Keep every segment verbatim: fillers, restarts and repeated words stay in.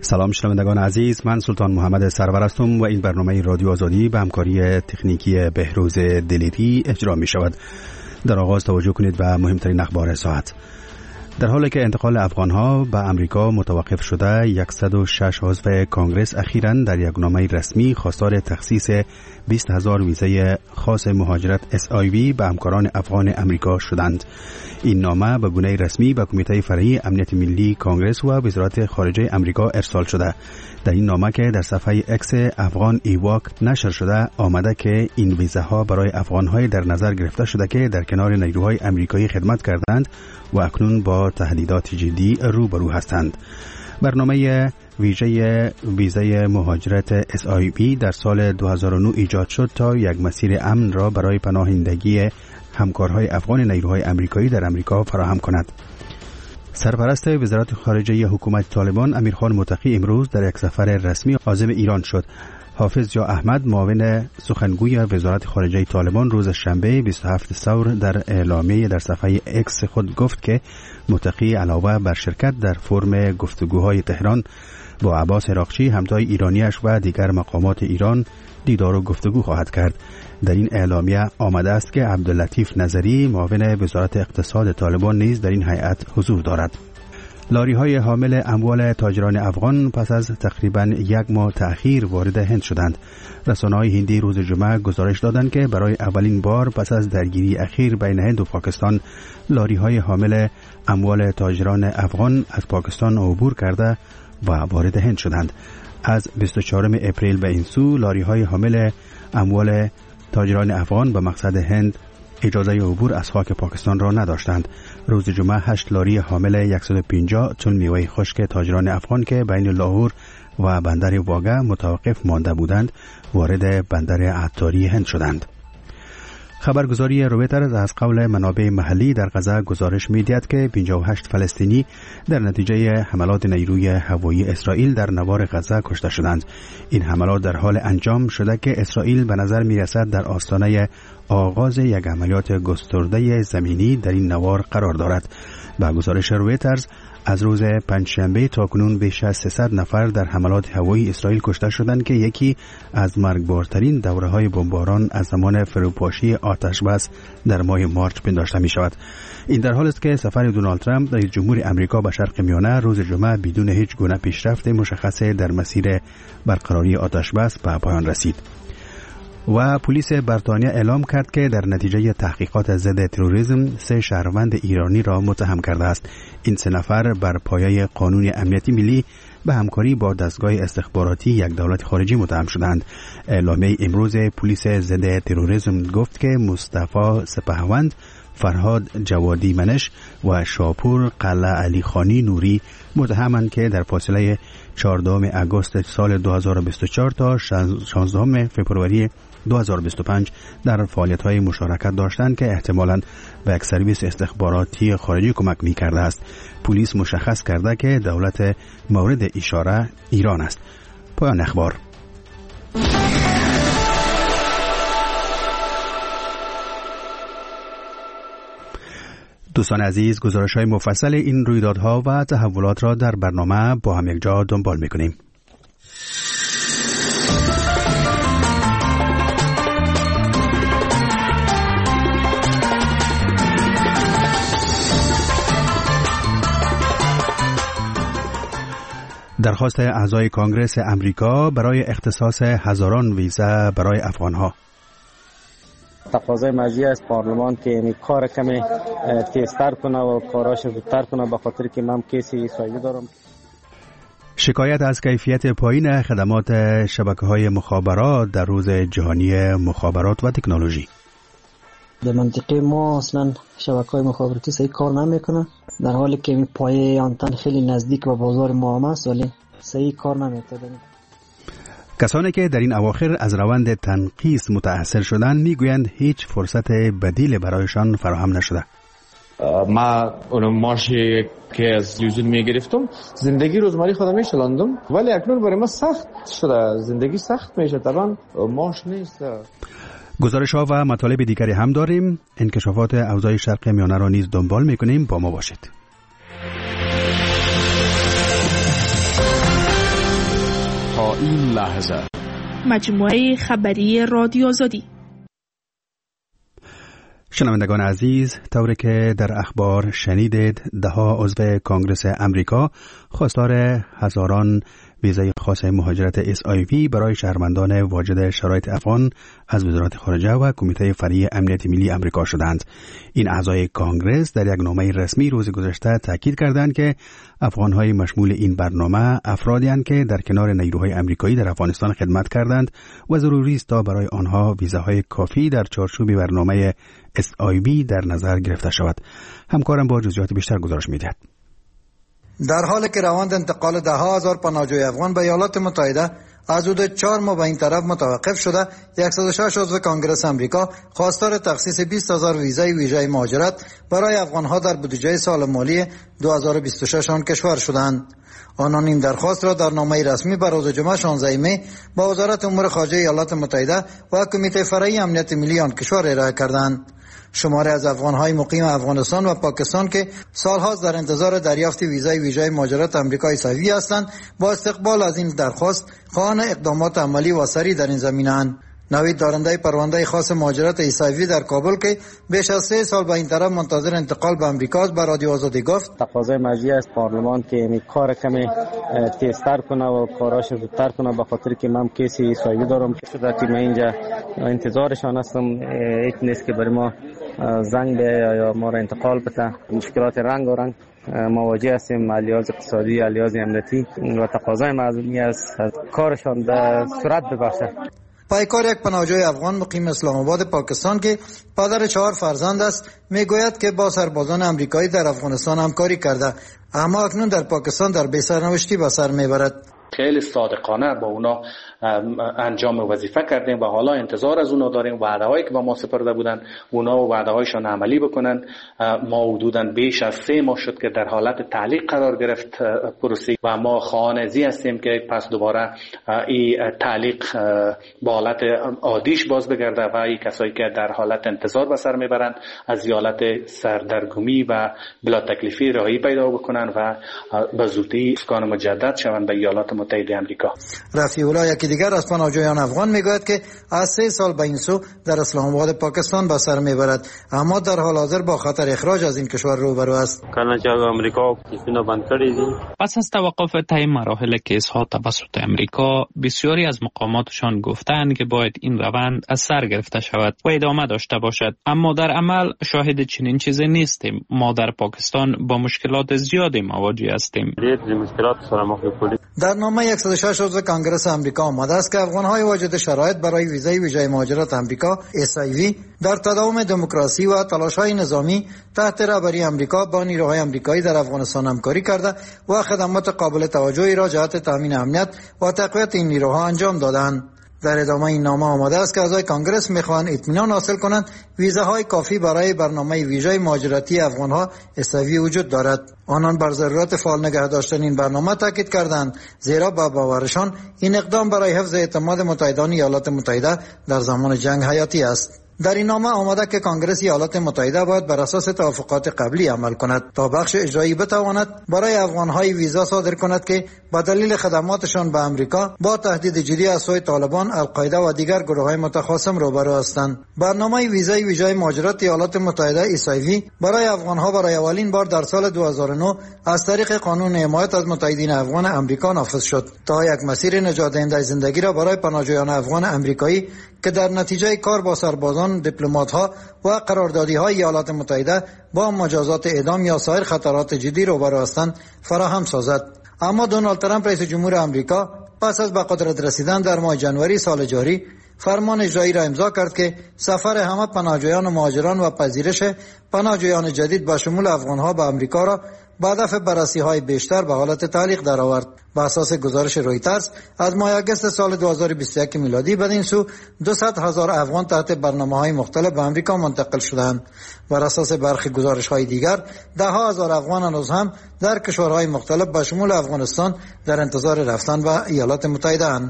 سلام شنوندگان عزیز، من سلطان محمد سرور هستم و این برنامه رادیو آزادی به همکاری تکنیکی بهروز دلیری اجرا می شود. در آغاز توجه کنید به مهمترین اخبار ساعت. در حالی که انتقال افغانها به امریکا متوقف شده، صد و شش عضو کانگرس اخیراً در یک نامه رسمی خواستار تخصیص بیست هزار ویزای خاص مهاجرت اس آی وی به همکاران افغان امریکا شدند. این نامه به گونه رسمی به کمیته فرعی امنیت ملی کانگرس و وزارت خارجه امریکا ارسال شده. در این نامه که در صفحه اکس افغان ایواک نشر شده آمده که این ویزاها برای افغانهای در نظر گرفته شده که در کنار نیروهای امریکایی خدمت کردند و اکنون با تهدیدات جدی روبرو هستند. برنامه ویژه ویزای مهاجرت اس آی وی در سال دو هزار و نه ایجاد شد تا یک مسیر امن را برای پناهندگی همکارهای افغان نیروهای امریکایی در امریکا فراهم کند. سرپرست وزارت خارجه حکومت طالبان امیرخان متقی امروز در یک سفر رسمی عازم ایران شد. حافظ جا احمد معاون سخنگوی وزارت خارجه طالبان روز شنبه بیست و هفتم ثور در اعلامیه در صفحه اکس خود گفت که متقی علاوه بر شرکت در فرم گفتگوهای تهران با عباس عراقچی همتای ایرانیش و دیگر مقامات ایران دیدار و گفتگو خواهد کرد. در این اعلامیه آمده است که عبداللطیف نظری معاون وزارت اقتصاد طالبان نیز در این هیئت حضور دارد. لاری های حامل اموال تاجران افغان پس از تقریباً یک ماه تأخیر وارد هند شدند. رسانه‌های هندی روز جمعه گزارش دادند که برای اولین بار پس از درگیری اخیر بین هند و پاکستان لاری های حامل اموال تاجران افغان از پاکستان عبور کرده و وارد هند شدند. از بیست و چهارم اپریل به این سو لاری های حامل اموال تاجران افغان به مقصد هند اجازه عبور از خاک پاکستان را نداشتند. روز جمعه هشت لاری حامل صد و پنجاه تن میوه خشک تاجران افغان که بین لاهور و بندر واگه متوقف مانده بودند وارد بندر عطاری هند شدند. خبرگزاری رویترز از قول منابع محلی در غزه گزارش می‌دهد که پنجاه و هشت فلسطینی در نتیجه حملات نیروی هوایی اسرائیل در نوار غزه کشته شدند. این حملات در حال انجام شده که اسرائیل به نظر می‌رسد در آستانه آغاز یک عملیات گسترده زمینی در این نوار قرار دارد. با گزارش رویترز از روز پنجشنبه تا کنون بیش از سیصد نفر در حملات هوایی اسرائیل کشته شدند که یکی از مرگبارترین دوره‌های بمباران از زمان فروپاشی آتش بس در ماه مارچ پنداشته می شود. این در حالی است که سفر دونالد ترامپ رئیس جمهور امریکا به شرق میانه روز جمعه بدون هیچ گونه پیشرفت مشخص در مسیر برقراری آتش بس به پایان رسید. و پلیس بریتانیا اعلام کرد که در نتیجه تحقیقات ضد تروریسم سه شهروند ایرانی را متهم کرده است. این سه نفر بر پایه قانون امنیتی ملی به همکاری با دستگاه استخباراتی یک دولت خارجی متهم شدند. اعلامیه امروز پلیس ضد تروریسم گفت که مصطفی سپهوند، فرهاد جوادی منش و شاپور قلعه علی خانی نوری متهمند که در فاصله چهاردهم آگوست سال دو هزار و بیست و چهار تا شانزدهم فوریه دو هزار و بیست و پنج در فعالیت‌های مشارکت داشتند که احتمالاً به یک سرویس استخباراتی خارجی کمک می‌کرده است. پلیس مشخص کرده که دولت مورد اشاره ایران است. پایان اخبار. دوستان عزیز، گزارش‌های مفصل این رویدادها و تحولات را در برنامه با هم یک جا دنبال می‌کنیم. درخواست اعضای کانگرس امریکا برای اختصاص هزاران ویزا برای افغانها. تقاضای مجری از پارلمان که یعنی کار کمی تیزتر کنه و کاراش زودتر کنه، به خاطر که من کیسی اسرائیلی دارم. شکایت از کیفیت پایین خدمات شبکه‌های مخابرات در روز جهانی مخابرات و تکنولوژی. در منطقه ما اصلا شبکه‌های مخابراتی صحیح کار نمیکنه، در حالی که این پایه آنتن خیلی نزدیک به بازار ما هم است ولی صحیح کار نمیکنه. کسانی که در این اواخر از روند تنقیص متأثر شدند میگویند هیچ فرصت بدیل برایشان فراهم نشده. ما اون ماشی که از یوزون میگرفتم زندگی روزمره خودم میشلاندم، ولی اکنون برای ما سخت شده، زندگی سخت میشه، طبعا ماش نیست. گزارش ها و مطالب دیگری هم داریم. انکشافات اوضاع شرق میانه را نیز دنبال میکنیم. با ما باشید. تا این لحظه. مجموعه خبری رادیو آزادی. شنوندگان عزیز، طوری که در اخبار شنیدید، دهها عضو کنگره امریکا خواستار هزاران ویزای خاص مهاجرت اس آی وی برای شهروندان واجد شرایط افغان از وزارت خارجه و کمیته فرعی امنیت ملی امریکا شدند. این اعضای کانگرس در یک نامه رسمی روز گذشته تاکید کردند که افغان‌های مشمول این برنامه افرادی هستند که در کنار نیروهای امریکایی در افغانستان خدمت کردند و ضروری است تا برای آنها ویزاهای کافی در چارچوب برنامه اس آی وی در نظر گرفته شود. همکارم با جزئیات بیشتر گزارش می‌دهد. در حالی که روند انتقال ده ها هزار پناهجوی افغان به ایالات متحده از حدود چهار ماه به این طرف متوقف شده، صد و شش عضو کانگرس امریکا خواستار تخصیص بیست هزار ویزای ویژه مهاجرت برای افغانها در بودجه سال مالی دو هزار و بیست و شش آن کشور شدند. آنان این درخواست را در نامه رسمی بر روز جمعه شانزده می با وزارت امور خارجه ایالات متحده و کمیته فرعی امنیت ملی آن کشور ارائه کردند. شماری از افغان‌های مقیم افغانستان و پاکستان که سال‌هاست در انتظار دریافت ویزای ویژه مهاجرت آمریکای صحیح هستند، با استقبال از این درخواست خواهان اقدامات عملی و سریع در این زمینه‌اند. نوید دارنده پرونده خاص مهاجرت ایسایوی در کابل که بیش از سه سال به این طرف منتظر انتقال به امریکا است، به رادیو آزادی گفت تقاضای مجری از پارلمان که این کار کمی تیزتر کنه و کاراش زودتر کنه، به خاطر که من کیسی ایسایوی دارم شده که من اینجا انتظارشان هستم. هیچ نیست که برای ما زنگ به یا ما را انتقال بده. مشکلات رنگ و رنگ مواجه هستیم، علیاز اقتصادی، علیاز امنیتی و تقاضای مردمی از کارشان به سرعت ببخشه. پایکار یک پناهجوی افغان مقیم اسلام آباد پاکستان که پدر چهار فرزند است میگوید که با سربازان امریکایی در افغانستان همکاری کرده، اما اکنون در پاکستان در بی‌سرنوشتی به سر میبرد. خیلی صادقانه با اونا انجام وظیفه کردیم و حالا انتظار از اونا داریم وعده‌هایی که با ما سپرده بودن اونا و وعده‌هایشان عملی بکنن. ما حدوداً بیش از سه ماه شد که در حالت تعلیق قرار گرفت پروسه و ما خواهان ازی هستیم که پس دوباره این تعلیق با حالت عادیش باز بگرده و این کسایی که در حالت انتظار به سر میبرند از حالت سردرگمی و بلا تکلیفی رهایی پیدا بکنن و به زودی اسکان مجدد شوند به ایالات متحده آمریکا. رفیع الله یکی دیگر از پناهجویان افغان میگوید که از سه سال به این سو در اسلام آباد پاکستان به سر میبرد، اما در حال حاضر با خطر اخراج از این کشور روبرو است. پس از توقف طی مراحل کیس‌ها توسط امریکا، بسیاری از مقاماتشان گفتند که باید این روند از سر گرفته شود و ادامه داشته باشد، اما در عمل شاهد چنین چیزی نیستیم. ما در پاکستان با مشکلات زیادی مواجه هستیم. در نامه صد و شش عضو کانگرس امریکا آمده است که افغان‌های واجد شرایط برای ویزای ویژه مهاجرت امریکا اس آی وی در تداوم دموکراسی و تلاش‌های نظامی تحت رهبری امریکا با نیروهای امریکایی در افغانستان همکاری کرده و خدمات قابل توجهی را جهت تامین امنیت و تقویت این نیروها انجام دادند. در ادامه این نامه آمده است که اعضای کانگرس می‌خواهند اطمینان حاصل کنند ویزاهای کافی برای برنامه ویژه مهاجرتی افغان‌ها اس آی وی وجود دارد. آنان بر ضرورت فعال نگه داشتن این برنامه تاکید کردند، زیرا با باورشان این اقدام برای حفظ اعتماد متحدان ایالات متحده در زمان جنگ حیاتی است. در این نامه آمده که کانگرس ایالات متحده باید بر اساس توافقات قبلی عمل کند تا بخش اجرایی بتواند برای افغان‌های ویزا صادر کند که به دلیل خدماتشان به امریکا با تهدید جدی از سوی طالبان، القاعده و دیگر گروه‌های متخاصم روبرو هستند. برنامه ویزای ویژه مهاجرت ایالات متحده اس آی وی برای افغان‌ها برای اولین بار در سال دو هزار و نه از طریق قانون حمایت از متحدین افغان امریکا نافذ شد تا یک مسیر نجات دهنده زندگی را برای پناهجویان افغان امریکایی که در نتیجه کار با سربازان، دیپلمات‌ها و قراردادی‌های ایالات متحده با مجازات اعدام یا سایر خطرات جدی روبرو هستند فراهم سازد. اما دونالد ترامپ رئیس جمهور آمریکا پس از به قدرت رسیدن در ماه جنوری سال جاری فرمان اجرایی را امضا کرد که سفر همه پناهجویان و مهاجران و پذیرش پناهجویان جدید با شمول افغان‌ها به آمریکا را با هدف بررسی‌های بیشتر به حالت تعلیق درآورد. بر اساس گزارش رویترز از ماه آگوست سال دو هزار و بیست و یک میلادی بدین سو دویست هزار افغان تحت برنامه‌های مختلف به آمریکا منتقل شدند. بر اساس برخی گزارش‌های دیگر ده هزار افغان هنوز هم در کشورهای مختلف به شمول افغانستان در انتظار رفتن به ایالات متحده اند.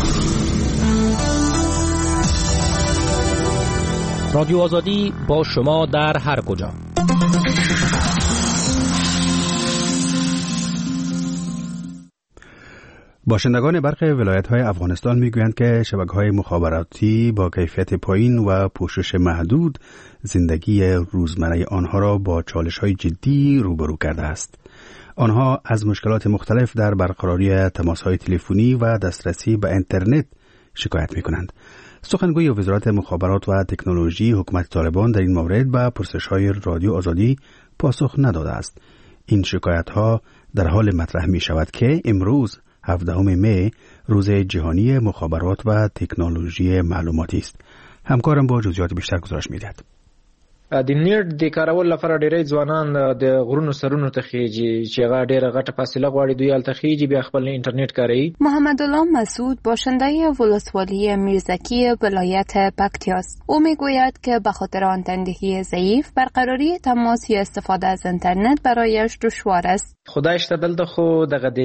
رادیو آزادی با شما در هر کجا. باشندگان برخی ولایت‌های افغانستان می‌گویند که شبکه‌های مخابراتی با کیفیت پایین و پوشش محدود زندگی روزمره آنها را با چالش‌های جدی روبرو کرده است. آنها از مشکلات مختلف در برقراری تماس‌های تلفنی و دسترسی به اینترنت شکایت می‌کنند. سخنگوی وزارت مخابرات و تکنولوژی حکومت طالبان در این مورد به پرسش‌های رادیو آزادی پاسخ نداده است. این شکایت‌ها در حال مطرح می‌شود که امروز هفدهم می روز جهانی مخابرات و تکنولوژی معلوماتی است. همکارم با جزئیات بیشتر گزارش می‌دهد. د نیټ د کارول لپاره ډېری ځوانان د غرونو سرونو ته خېږي چې هغه ډېره غټه فاصله غواړي، دوی هلته خېږي بیا خپل اینترنت کاروي. محمد الله مسعود باشنده ولسوالی میرزکی ولایت پکتیا است. او میگوید که به خاطر آن تندهی ضعیف برقراری تماس یا استفاده از اینترنت برایش دشوار است. خدایش ته دلته خو دغه د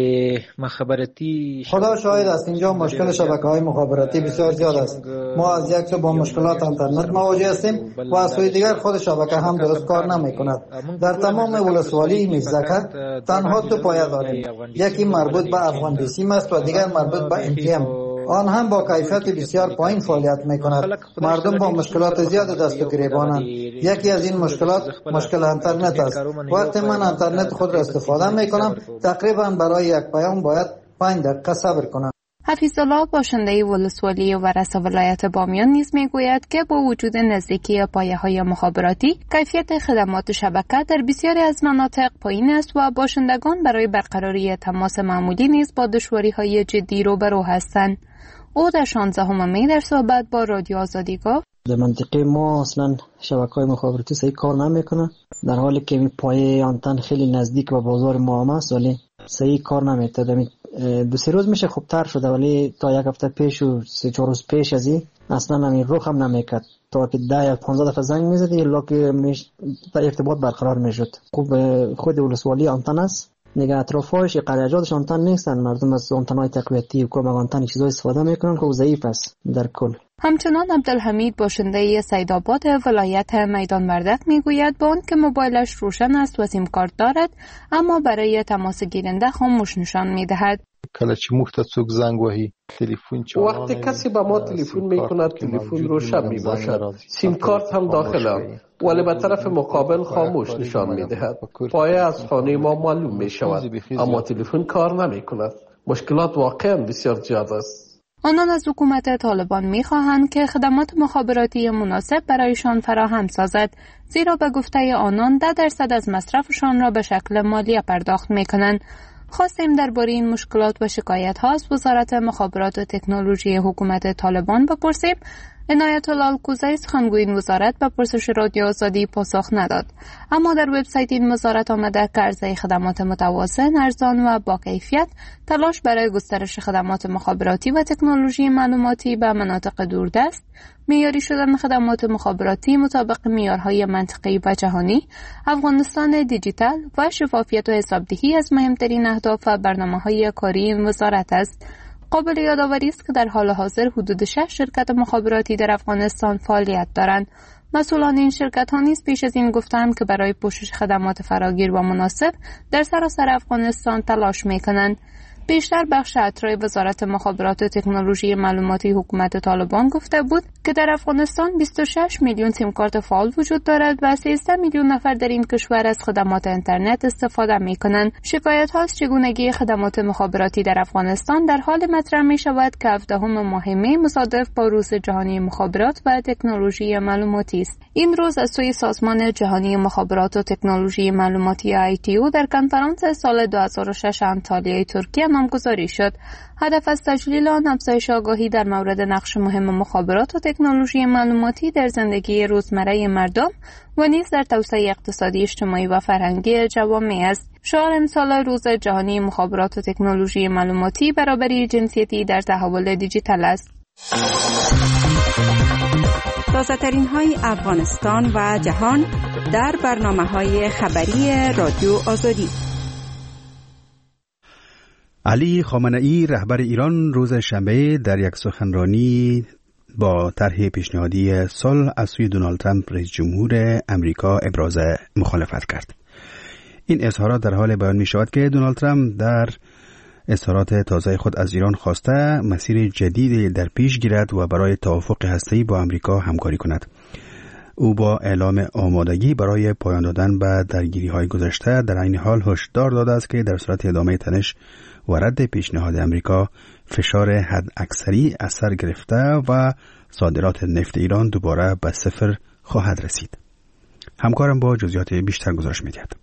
مخابراتی خدا شاهد است اینجا مشکل شبکه‌های مخابراتی بسیار زیاد است. ما از یک سو با مشکلات اینترنت مواجه هستیم و از سوی دیگر خود شبکه هم درست کار نمی‌کند. در تمام ولسوالی میرزکه تنها دو پایه داریم، یکی مربوط به افغان بیسیم است و دیگر مربوط به ام تی ام. آن هم با کیفیت بسیار پایین فعالیت می‌کند. مردم با مشکلات زیاد دست و گریبانند. یکی از این مشکلات مشکل اینترنت است. وقتی من اینترنت خود را استفاده می‌کنم تقریبا برای یک پیام باید پنج دقیقه صبر کنم. حفیظالله باشنده ولسوالی ورس ولایت بامیان نیز میگوید که با وجود نزدیکی پایه‌های مخابراتی کیفیت خدمات شبکه در بسیاری از مناطق پایین است و باشندگان برای برقراری تماس معمولی نیز با دشواری‌های جدی روبرو هستند. او در شانزدهم می در صحبت با رادیو آزادی گفت در منطقه ما اصلا شبکه‌های مخابراتی صحیح کار نمیکنه، در حالی که این پایه آنتن خیلی نزدیک به بازار ما هم است ولی صحیح کار نمیکنه. دو سه روز میشه خوبتر شده ولی تا یک هفته پیش و سه چهار روز پیش از این اصلا همین روخ هم نمیکرد. تا که ده یا پانزده دفعه زنگ میزدی لاک میش ارتباط برقرار میشد. خوب خود ولسوالی آنتن است، نگاه اطرافش قریجاتش آنتن نیستن، مردم از آنتن‌های تقویتی و کم آنتن چیزای استفاده میکنن که ضعیف است در کل. همچنان عبدالحمید باشنده سیدآباد ولایت میدان وردک میگوید با آن که موبایلش روشن است و سیم کارت دارد اما برای تماس گیرنده خاموش نشان میدهد. کله چې موږ ته څوک زنګ وهي تلفن چالان وقتی کسی به ما تلفن میکند تلفن روشن میباشد، سیم کارت هم داخل ولی به طرف مقابل خاموش نشان میدهد. پایه از خانه ما معلوم میشود اما تلفن کار نمیکند. مشکلات واقعا بسیار زیاد است. آنان از حکومت طالبان می‌خواهند که خدمات مخابراتی مناسب برایشان فراهم سازد، زیرا به گفته آنان ده درصد از مصرفشان را به شکل مالی پرداخت می‌کنند. خواستیم درباره این مشکلات و شکایت‌ها از وزارت مخابرات و تکنولوژی حکومت طالبان بپرسیم. عنایت الله الکوزی سخنگوی این وزارت به پرسش رادیو آزادی پاسخ نداد، اما در وبسایت این وزارت آمده که عرضه خدمات متوازن، ارزان و با کیفیت تلاش برای گسترش خدمات مخابراتی و تکنولوژی معلوماتی به مناطق دوردست، معیاری شدن خدمات مخابراتی مطابق معیارهای منطقه‌ای و جهانی، افغانستان دیجیتال و شفافیت و حسابدهی از مهمترین اهداف و برنامه‌های کاری این وزارت است. قابل یادآوری است که در حال حاضر حدود شش شرکت مخابراتی در افغانستان فعالیت دارند. مسئولان این شرکت‌ها نیز پیش از این گفتند که برای پوشش خدمات فراگیر و مناسب در سراسر افغانستان تلاش می‌کنند. بیشتر بخش اطراع وزارت مخابرات و تکنولوژی معلوماتی حکومت طالبان گفته بود که در افغانستان بیست و شش میلیون سیم کارت فعال وجود دارد و سیزده میلیون نفر در این کشور از خدمات اینترنت استفاده می‌کنند. شکایت‌ها از چگونگی خدمات مخابراتی در افغانستان در حال مطرح می‌شود که هفدهم ماه می مصادف با روز جهانی مخابرات و تکنولوژی معلوماتی است. این روز از سوی سازمان جهانی مخابرات و تکنولوژی معلوماتی آی تی او در کنفرانس سال دو هزار و شش انطالیای ترکیه نامگذاری شد. هدف از تجلیل آن افزایش آگاهی در مورد نقش مهم مخابرات و تکنولوژی معلوماتی در زندگی روزمره مردم و نیز در توسعه اقتصادی، اجتماعی و فرهنگی جوامع است. شعار امسال روز جهانی مخابرات و تکنولوژی معلوماتی برابری جنسیتی در تحول دیجیتال است. تازه‌ترین های افغانستان و جهان در برنامه‌های خبری رادیو آزادی. علی خامنه‌ای رهبر ایران روز شنبه در یک سخنرانی با طرح پیشنهادی صلح از سوی دونالد ترامپ رئیس جمهور امریکا ابراز مخالفت کرد. این اظهارات در حال بیان می شود که دونالد ترامپ در اظهارات تازه خود از ایران خواسته مسیر جدیدی در پیش گیرد و برای توافق هسته‌ای با آمریکا همکاری کند. او با اعلام آمادگی برای پایان دادن به درگیری‌های گذشته در عین حال هشدار داده است که در صورت ادامه تنش و رد پیشنهاد آمریکا فشار حد اکثری اثر گرفته و صادرات نفت ایران دوباره به صفر خواهد رسید. همکارم با جزئیات بیشتر گزارش می‌دهد.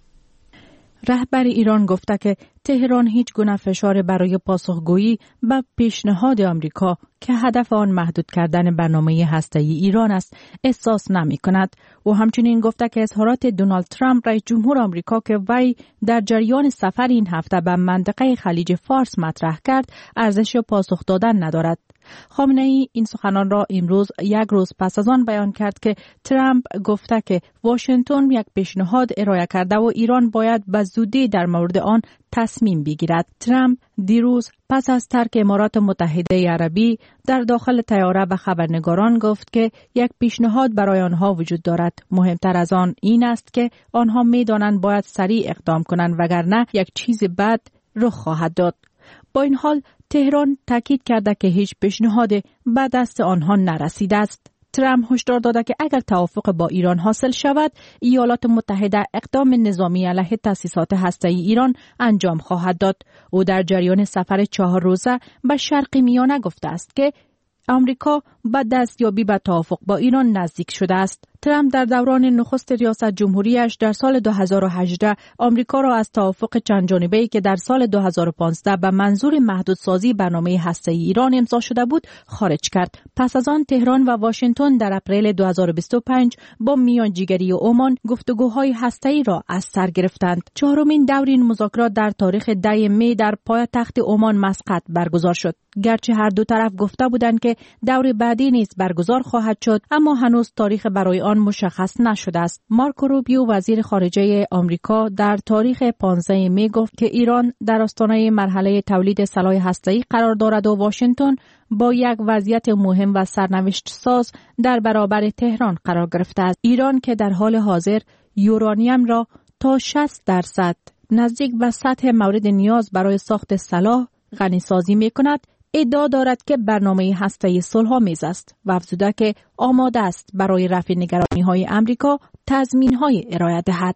رهبر ایران گفته که تهران هیچ گونه فشار برای پاسخگویی به پیشنهاد آمریکا که هدف آن محدود کردن برنامه هسته‌ای ایران است احساس نمی کند. و همچنین گفته که اظهارات دونالد ترامپ رئیس جمهور آمریکا که وی در جریان سفر این هفته به منطقه خلیج فارس مطرح کرد ارزش پاسخ دادن ندارد. خامنه ای این سخنان را امروز یک روز پس از آن بیان کرد که ترامپ گفته که واشنگتن یک پیشنهاد ارائه کرده و ایران باید به زودی در مورد آن تصمیم بگیرد. ترامپ دیروز پس از ترک امارات متحده عربی در داخل طیاره به خبرنگاران گفت که یک پیشنهاد برای آنها وجود دارد. مهمتر از آن این است که آنها می‌دانند باید سریع اقدام کنند وگرنه یک چیز بد رخ خواهد داد. با این حال تهران تاکید کرده که هیچ پیشنهاد به دست آنها نرسیده است. ترامپ هشدار داده که اگر توافق با ایران حاصل شود، ایالات متحده اقدام نظامی علیه تأسیسات هسته‌ای ایران انجام خواهد داد. او در جریان سفر چهار روزه به شرق میانه گفته است که آمریکا به دستیابی به توافق با ایران نزدیک شده است. ترامپ در دوران نخست ریاست جمهوریش در سال دو هزار و هجده آمریکا را از توافق چند جانبه‌ای که در سال دو هزار و پانزده به منظور محدودسازی برنامه هسته‌ای ایران امضا شده بود خارج کرد. پس از آن تهران و واشنگتن در اپریل دو هزار و بیست و پنج با میانجیگری عمان گفتگوهای هسته‌ای را از سر گرفتند. چهارمین دور این مذاکرات در تاریخ ده می در پایتخت عمان مسقط برگزار شد. گرچه هر دو طرف گفته بودند که دور بعدی نیز برگزار خواهد شد، اما هنوز تاریخ برای آن مشخص نشده است. مارکو روبیو وزیر خارجه آمریکا در تاریخ پانزده می گفت که ایران در آستانه مرحله تولید سلاح هسته‌ای قرار دارد و واشنگتن با یک وضعیت مهم و سرنوشت ساز در برابر تهران قرار گرفته است. ایران که در حال حاضر یورانیم را تا شصت درصد نزدیک به سطح مورد نیاز برای ساخت سلاح غنی سازی می کند، ادعا دارد که برنامه هسته‌ای صلح‌آمیز است و افزوده که آماده است برای رفع نگرانی‌های آمریکا تضمین‌های ارائه دهد.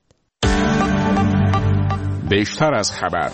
بیشتر از خبر.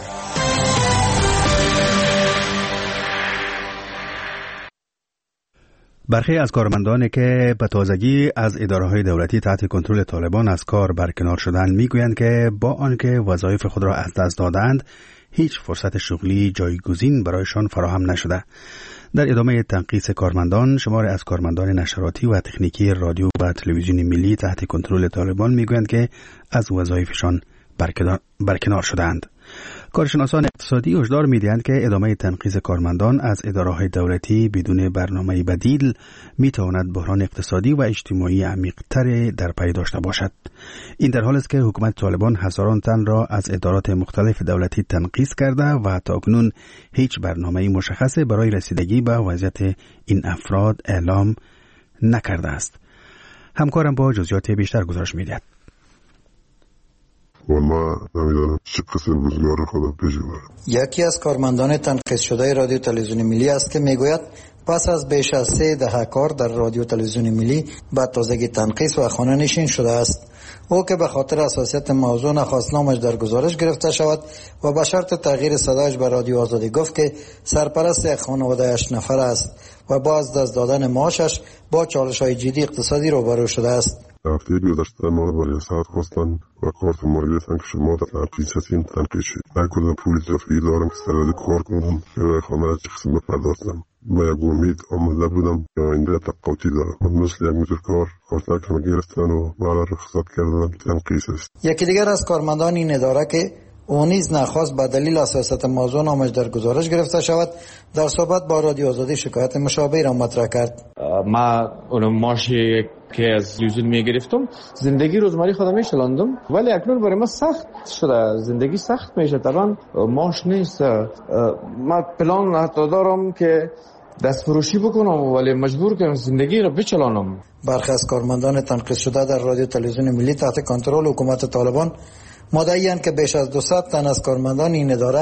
برخی از کارمندانی که به تازگی از اداره‌های دولتی تحت کنترل طالبان از کار برکنار شدند میگویند که با آنکه وظایف خود را از دست دادند هیچ فرصت شغلی جایگزین برایشان فراهم نشده. در ادامه تنقیص کارمندان، شمار از کارمندان نشراتی و تکنیکی رادیو و تلویزیون ملی تحت کنترل طالبان میگویند که از وظایفشان برکنار شدند. کارشناسان اقتصادی هشدار می‌دهند که ادامه تنقیص کارمندان از اداره‌های دولتی بدون برنامه بدیل می‌تواند بحران اقتصادی و اجتماعی عمیق‌تر در پی داشته باشد. این در حالی است که حکومت طالبان هزاران تن را از ادارات مختلف دولتی تنقیص کرده و تاکنون هیچ برنامه‌ای مشخص برای رسیدگی به وضعیت این افراد اعلام نکرده است. همکارم با جزئیات بیشتر گزارش می‌دهد. و ما نمیدانم چه قسم روزگار خودم پیش برم. یکی از کارمندان تنقیص شده رادیو تلویزیون ملی است که میگوید پس از بیش از سه دهه کار در رادیو تلویزیون ملی به تازگی تنقیص و خانه نشین شده است. او که به خاطر حساسیت موضوع نخواست نامش در گزارش گرفته شود و به شرط تغییر صدایش به رادیو آزادی گفت که سرپرست یک خانواده هشت نفر است و با از دست دادن معاشش با چالش‌های جدی اقتصادی روبرو شده است. هفته گذشته ما با ریاست خواستن و کارت ما گرفتن که شما در تنقیص هستین تنقیص شید. من کدام پول اضافی دارم که سرده کار کنم که برای خانه را چه قسم بپردازم. با یک امید آمده بودم که آینده تقاطی دارم. مثل یک موتورکار کارت که ما گرفتن و مرا رخصت کردن تنقیص است. یکی دیگر از کارمندان این اداره که او نیز نخواست به دلیل حساسیت موضوع نامش در گزارش گرفته شود در صحبت با رادیو آزادی شکایت مشابه را مطرح کرد. ما اون ماشی که از یوزون می گرفتم زندگی روزمره خودم میشلاندم، ولی اکنون برای ما سخت شده، زندگی سخت میشه. طبعا ماش نیست. ما پلان حتی دارم که دست فروشی بکنم ولی مجبور کنم زندگی را بچلانم. برخی از کارمندان تنقیص شده در رادیو تلویزیون ملی تحت کنترل حکومت طالبان مدعی‌اند که بیش از دویست تن از کارمندان این اداره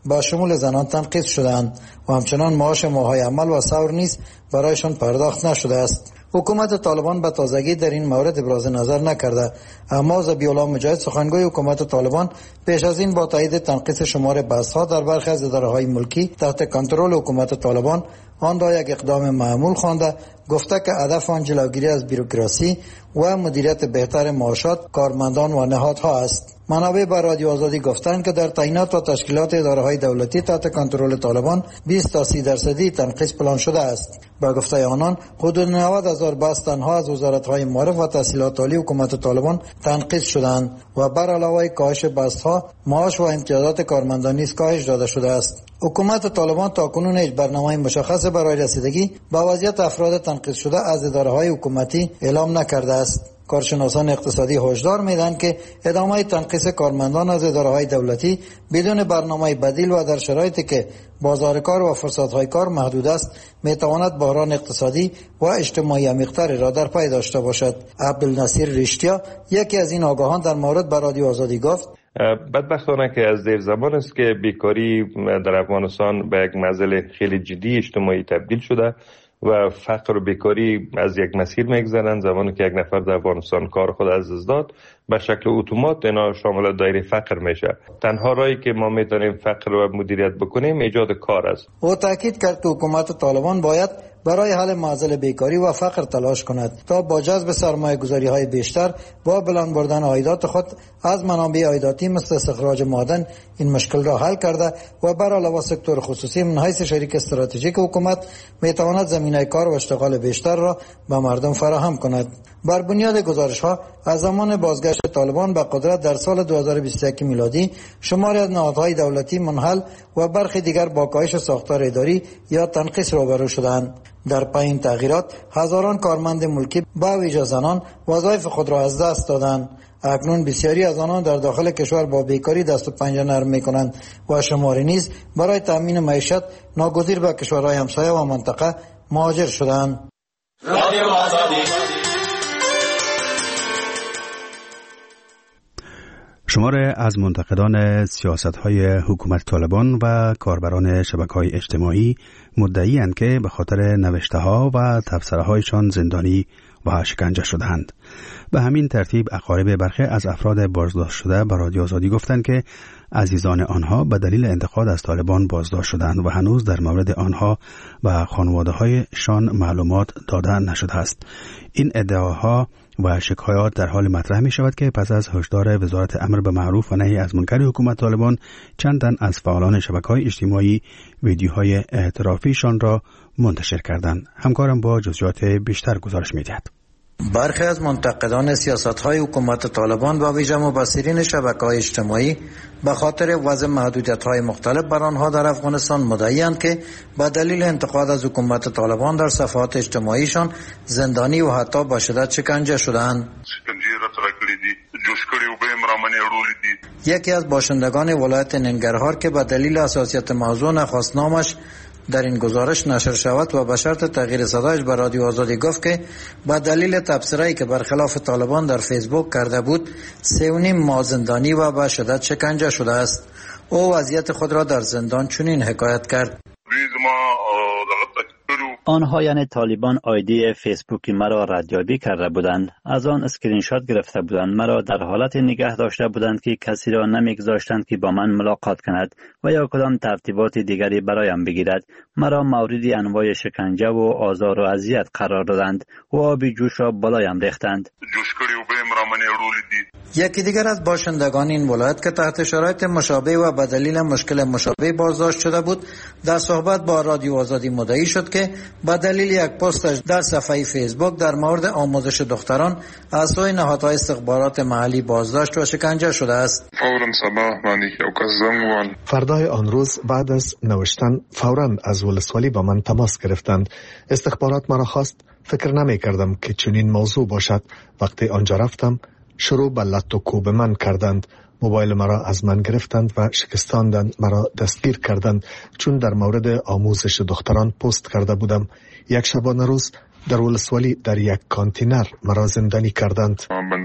با شمول زنان تنقیص شدند و همچنان معاش ماه‌های عمل و سور نیز برایشان پرداخت نشده است. حکومت طالبان به تازگی در این مورد ابراز نظر نکرده، اما ذبیح الله مجاهد سخنگوی حکومت طالبان پیش از این با تایید تنقیص شمار بسها در برخی از اداره‌های ملکی تحت کنترل حکومت طالبان آن را یک اقدام معمول خوانده، گفته که هدف آن جلوگیری از بیروکراسی و مدیریت بهتر معاشات کارمندان و نهادها است. منابع به رادیو آزادی گفتند که در تعیینات و تشکیلات اداره‌های دولتی تحت کنترل طالبان بیست تا سی درصدی تنقیص پلان شده است. با گفته آنان حدود نود هزار بس تنها از وزارت‌های معارف و تحصیلات عالی حکومت طالبان تنقیص شدند و بر علاوه کاهش بست‌ها معاش و امتیازات کارمندان نیز کاهش داده شده است. حکومت طالبان تاکنون هیچ برنامه مشخص برای رسیدگی به وضعیت افراد تنقیص شده از اداره‌های حکومتی اعلام نکرده است. کارشناسان اقتصادی هشدار میدهند که ادامه تنقیص کارمندان از اداره‌های دولتی بدون برنامه بدیل و در شرایطی که بازار کار و فرصت‌های کار محدود است میتواند بحران اقتصادی و اجتماعی عمیق‌تری را در پی داشته باشد. عبدالنصیر رشتیا یکی از این آگاهان در مورد به رادیو آزادی گفت: بدبختانه که از دیر زمان است که بیکاری در افغانستان به یک مسئله خیلی جدی اجتماعی تبدیل شده و فقر و بیکاری از یک مسیر میگذرند. زمانی که یک نفر در افغانستان کار خود از دست داد به شکل اتومات اینا شامل دایره فقر میشه. تنها راهی که ما میتونیم فقر رو مدیریت بکنیم ایجاد کار است. او تاکید کرد که حکومت طالبان باید برای حل معضل بیکاری و فقر تلاش کند تا با جذب سرمایه گذاری های بیشتر با بلند بردن عایدات خود از منابع عایداتی مثل استخراج معدن این مشکل را حل کرده و بر علاوه سکتور خصوصی من حیث شریک استراتژیک حکومت میتواند زمینه کار و اشتغال بیشتر را به مردم فراهم کند. بر بنیاد گزارش ها از زمان بازگشت طالبان به قدرت در سال دو هزار و بیست و یک میلادی شماری از نهادهای دولتی منحل و برخی دیگر با کاهش ساختار اداری یا تنقیص روبرو شدند. در پی این تغییرات هزاران کارمند ملکی به ویژه زنان وظایف خود را از دست دادند. اکنون بسیاری از آنان در داخل کشور با بیکاری دست و پنجه نرم می‌کنند و شماری نیز برای تامین معیشت ناگزیر به کشورهای همسایه و منطقه مهاجر شدند. شمار از منتقدان سیاست‌های حکومت طالبان و کاربران شبکه‌های اجتماعی مدعی‌اند که به خاطر نوشته‌ها و تبصره‌هایشان زندانی و شکنجه شدند. به همین ترتیب اقارب برخی از افراد بازداشت شده به رادیو آزادی گفتند که عزیزان آنها به دلیل انتقاد از طالبان بازداشت شدند و هنوز در مورد آنها و خانواده‌هایشان معلومات داده نشده است. این ادعاها و شکایات در حال مطرح می شود که پس از هشدار وزارت امر به معروف و نهی از منکر حکومت طالبان چند تن از فعالان شبکه‌های اجتماعی ویدیوهای اعترافیشان را منتشر کردند. همکارم با جزئیات بیشتر گزارش می‌دهد. برخی از منتقدان سیاست‌های حکومت طالبان و ویژه مبصرین شبکه‌های اجتماعی به خاطر وضع محدودیت‌های مختلف بر آنها در افغانستان مدعی‌اند که به دلیل انتقاد از حکومت طالبان در صفحات اجتماعیشان زندانی و حتی به شدت شکنجه شدند. یکی از باشندگان ولایت ننگرهار که به دلیل حساسیت موضوع نخواست نامش در این گزارش نشر شود و به شرط تغییر صدایش به رادیو آزادی گفت که با دلیل تبصره‌ای که برخلاف طالبان در فیسبوک کرده بود سه و نیم ماه زندانی و به شدت شکنجه شده است. او وضعیت خود را در زندان چنین حکایت کرد: آنها یعنی طالبان آیدی فیسبوکی مرا ردیابی کرده بودند، از آن اسکرین شات گرفته بودند، مرا در حالت نگه داشته بودند که کسی را نمیگذاشتند که با من ملاقات کند و یا کدام ترتیبات دیگری برایم بگیرد. مرا مورد انواع شکنجه و آزار و اذیت قرار دادند و آبی جوش را بالایم ریختند. یکی دیگر از باشندگان این ولایت که تحت شرایط مشابه و به دلیل مشکل مشابه بازداشت شده بود در صحبت با رادیو آزادی مدعی شد که به دلیل یک پستش در صفحه فیسبوک در مورد آموزش دختران از سوی نهادهای استخبارات محلی بازداشت و شکنجه شده است. فردای آن روز بعد از نوشتن فوراً از ولسوالی با من تماس گرفتند. استخبارات مرا خواست. فکر نمی کردم که چنین موضوع باشد. وقتی آنجا رفتم شروع به لط و کوب من کردند. موبایل مرا از من گرفتند و شکستاندند. مرا دستگیر کردند چون در مورد آموزش دختران پست کرده بودم. یک شبانه روز در ولسوالی در یک کانتینر مرا زندانی کردند.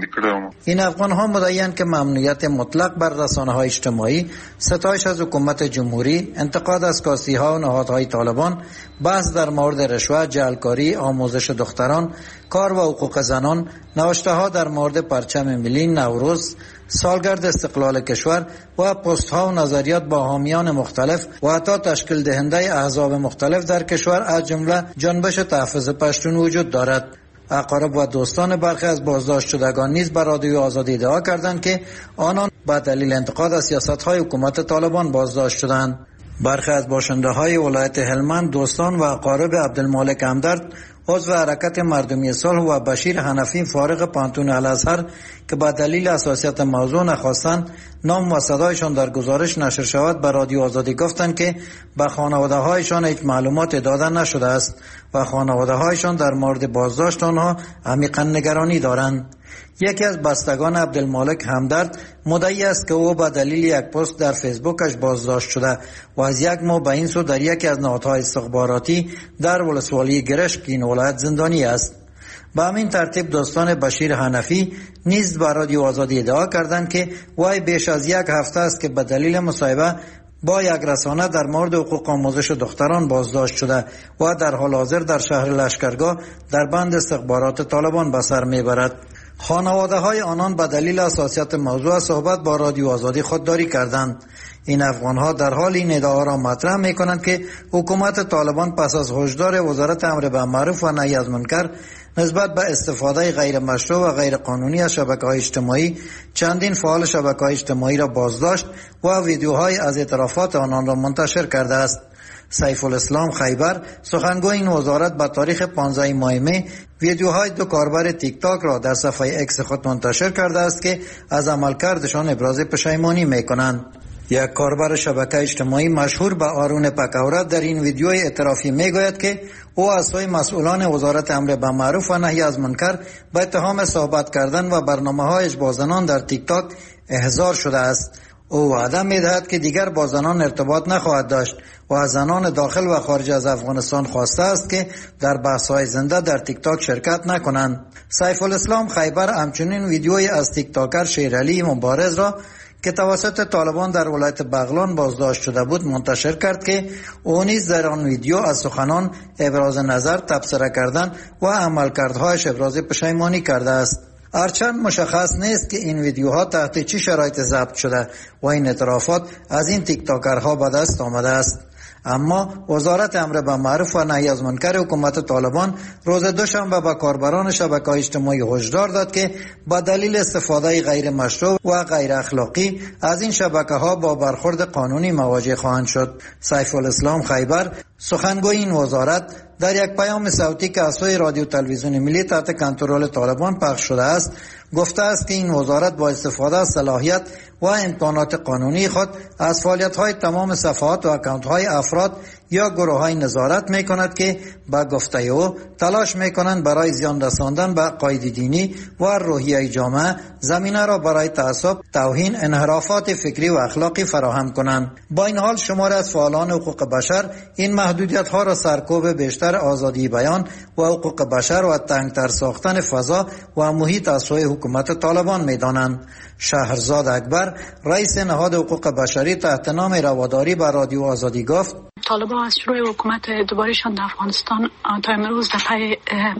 این افغان ها مدعی‌اند که ممنوعیت مطلق بر رسانه های اجتماعی، ستایش از حکومت جمهوری، انتقاد از کاستی ها و نهادهای طالبان، بحث در مورد رشوت، جعلکاری، آموزش دختران، کار و حقوق زنان، نوشته ها در مورد پرچم ملی، نوروز، سالگرد استقلال کشور و پست ها و نظریات با حامیان مختلف و حتی تشکیل دهنده احزاب مختلف در کشور از جمله جنبش تحفظ پشتون وجود دارد. اقارب و دوستان برخی از بازداشت شدگان نیز بر رادیو آزادی ادعا کردند که آنان به دلیل انتقاد از سیاست های حکومت طالبان بازداشت شدند. برخی از باشنده های ولایت هلمند دوستان و اقارب عبدالمالک همدرد، عضو حرکت مردمی صلح، و بشیر حنفی فارغ پانتون الازهر که به دلیل حساسیت موضوع نخواستند نام و صدایشان در گزارش نشر شود به رادیو آزادی گفتند که به خانواده هایشان هیچ معلومات داده نشده است و خانواده هایشان در مورد بازداشت آنها عمیقا نگرانی دارند. یکی از بستگان عبدالمالک همدرد مدعی است که او به دلیل یک پست در فیسبوکش بازداشت شده و از یک ماه به این سو در یکی از نهادهای استخباراتی در ولسوالی گرشک این ولایت زندانی است. به همین ترتیب دوستان بشیر حنفی نیز به رادیو آزادی ادعا کردند که وی بیش از یک هفته است که به دلیل مصاحبه با یک رسانه در مورد حقوق آموزش دختران بازداشت شده و در حال حاضر در شهر لشکرگاه در بند استخبارات طالبان به سر میبرد. خانواده های آنان به دلیل حساسیت موضوع صحبت با رادیو آزادی خودداری کردند. این افغان ها در حال این ادعا را مطرح می کنند که حکومت طالبان پس از هشدار وزارت امر بالمعروف و نهی از منکر نسبت به استفاده غیر مشروع و غیر قانونی از شبکه‌های اجتماعی چندین فعال شبکه‌های اجتماعی را بازداشت و ویدیوهای از اعترافات آنان را منتشر کرده است. سیف الاسلام خیبر سخنگوی این وزارت به تاریخ پانزده ماه می ویدیوهای دو کاربر تیک تاک را در صفحه اکس خود منتشر کرده است که از عملکردشان ابراز پشیمانی می کنند. یک کاربر شبکه اجتماعی مشهور به آرون پکورت در این ویدیوی اعترافی می گوید که او از سوی مسئولان وزارت امر بالمعروف و نهی از منکر به اتهام صحبت کردن و برنامه‌هایش با زنان در تیک تاک احضار شده است. او وعده می‌دهد که دیگر با زنان ارتباط نخواهد داشت و از زنان داخل و خارج از افغانستان خواسته است که در بحث‌های زنده در تیک تاک شرکت نکنند. سیف الاسلام خیبر همچنین ویدیویی از تیک تاکر شیرعلی مبارز را که توسط طالبان در ولایت بغلان بازداشت شده بود منتشر کرد که او نیز در آن ویدیو از سخنان ابراز نظر، تبصره کردن و عملکردهایش ابراز پشیمانی کرده است. هرچند مشخص نیست که این ویدیوها تحت چه شرایط ضبط شده و این اعترافات از این تیک تاکرها به دست آمده است. اما وزارت امر بالمعروف و نهی از منکر حکومت طالبان روز دوشنبه به کاربران شبکه‌های اجتماعی هشدار داد که با دلیل استفاده غیر مشروع و غیر اخلاقی از این شبکه‌ها با برخورد قانونی مواجه خواهند شد. سیف الاسلام خیبر سخنگوی این وزارت در یک پیام صوتی که از سوی رادیو تلویزیون ملی تحت کنترل طالبان پخش شده است گفته است که این وزارت با استفاده از صلاحیت و امکانات قانونی خود از فعالیت‌های تمام صفحات و اکانت‌های افراد یا گروه‌های نظارت می‌کند که با گفته او تلاش می‌کنند برای زیان رساندن به عقاید دینی و روحیه جامعه زمینه را برای تعصب، توهین، انحرافات فکری و اخلاقی فراهم کنند. با این حال شماری از فعالان حقوق بشر این محدودیت‌ها را سرکوب بیشتر آزادی بیان و حقوق بشر و تنگتر ساختن فضا و محیط از سوی حکومت طالبان می‌دانند. شهرزاد اکبر رئیس نهاد حقوق بشری تحت نام رواداری به رادیو آزادی گفت طالبان از شروع حکومت دوبارشان در افغانستان تا امروز در پی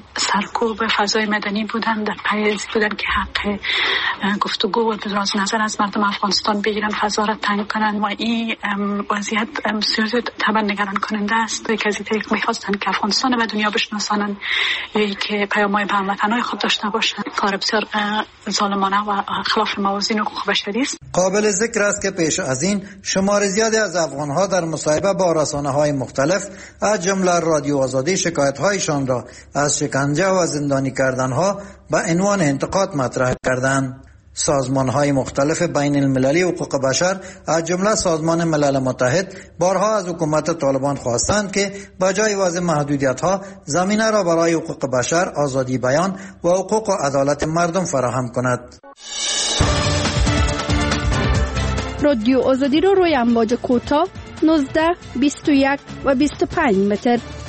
سرکوب فضای مدنی بودند، در پی بودن که حق گفتگو و ابراز نظر از مردم افغانستان بگیرن، فضا را تنگ کنند و این وضعیت بسیار طبعا نگران کننده است که از این طریق میخواستند که افغانستان به دنیا بشناسانند یا که پیام‌های به هموطنان خود داشته باشند. کار بسیار ظالمانه و خلاف موازین حقوق بشری است. قابل ذکر است که پیش از این شمار زیادی از افغان‌ها در مصاحبه با رسانه‌های مختلف از جمله رادیو آزادی شکایت‌هایشان را از شکنجه و زندانی کردن‌ها به عنوان انتقاد مطرح کردند. سازمان‌های مختلف بین المللی حقوق بشر از جمله سازمان ملل متحد بارها از حکومت طالبان خواستند که بجای وضع محدودیت‌ها زمینه را برای حقوق بشر، آزادی بیان و حقوق و عدالت مردم فراهم کند. رادیو آزادی رو روی امواج کوتاه نوزده، بیست و یک و بیست و پنج متر